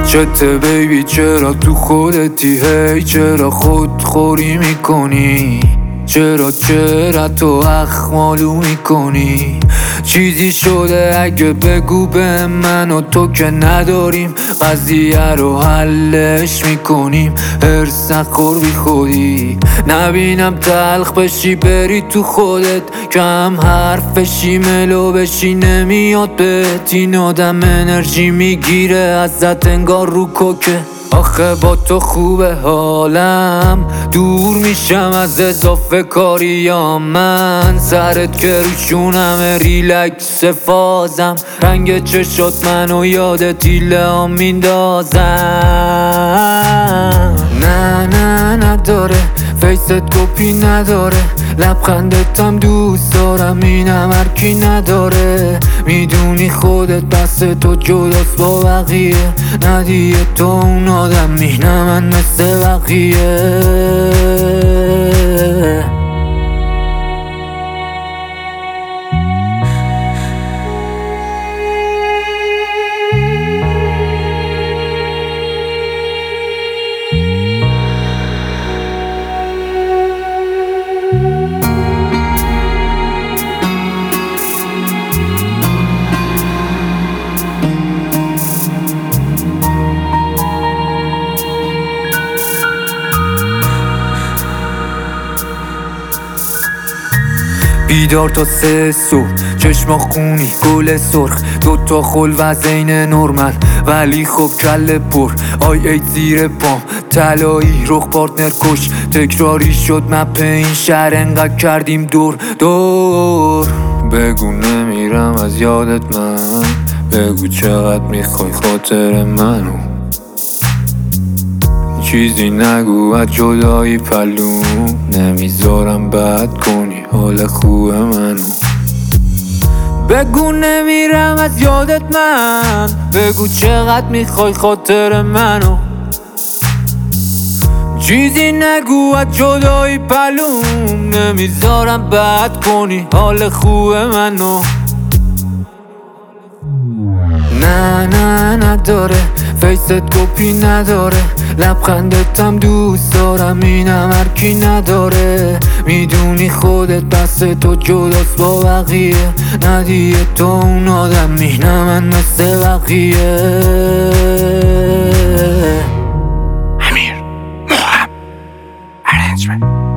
چته بیبی چرا تو خودتی هی چرا خودخوری میکنی چرا تو اخمالو میکنی چیزی شده اگه بگو به من و تو که نداریم قضیه رو حلش میکنیم هرس نخور بی خودی نبینم تلخ بشی بری تو خودت کم حرف بشی ملو بشی نمیاد بهت این آدم انرژی میگیره ازت انگار رو کوکه آخه با تو خوبه حالم دور میشم از اضافه کاری یا من سرت که روشونم ریلکس فازم رنگ چشات منو یاد تیله ها میندازم نه نداره فیست کپی نداره لبخندتم دوست دارم اینم هرکی نداره میدونی خودت بس تو جداست با بقیه ندیه تو اون آدمی نه من مثل بقیه بیدار تا 3 صبح چشما خونی گل سرخ دوتا خل و زین نورمل ولی خب کل پر آی ای زیر پام طلایی رخ پارتنر کش تکراری شد مپ این شهر انقدر کردیم دور بگو نمیرم از یادت من بگو چقدر میخوای خاطر منو چیزی نگو از جدایی پلو نمیذارم بد کنی حال خوب منو بگو نمیرم از یادت من بگو چقدر میخوای خاطر منو چیزی نگو از جدایی پلوم نمیذارم بد کنی حال خوب منو نه نداره فیست کپی نداره لبخندتم دوست دارم اینم هرکی نداره میدونی خودت بس تو جداست با بقیه ندیه تو اون آدمی نه من مثل بقیه امیر موهم ارنجمنت